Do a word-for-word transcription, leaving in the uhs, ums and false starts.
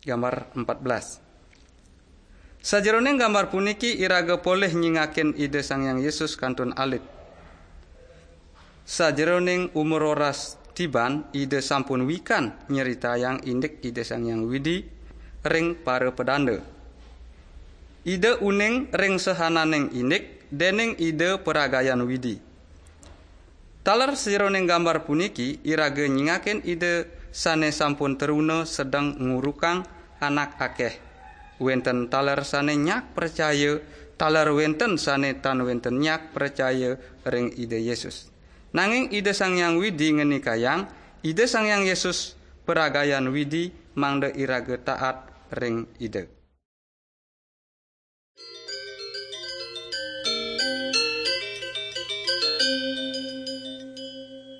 gambar empat belas. Sajeroning gambar puniki iraga poleh nyingaken ide Sang Hyang Yesus kantun alit. Sajeroning umur oras tiban ide sampun wikan nyerita yang indik ide Sang Hyang Widi ring para pedanda. Ide uning ring sehananeng indik dening ide peragayan Widi. Taler sajeroning gambar puniki iraga nyingaken ide sane sampun teruna sedang ngurukang anak akeh. Wenten taler sane nyak percaya, taler wenten sane tan wenten nyak percaya ring ide Yesus. Nanging ide Sang Hyang Widi ngeni kayang, ide Sang Hyang Yesus peragayan Widi mangde iraga taat ring ide.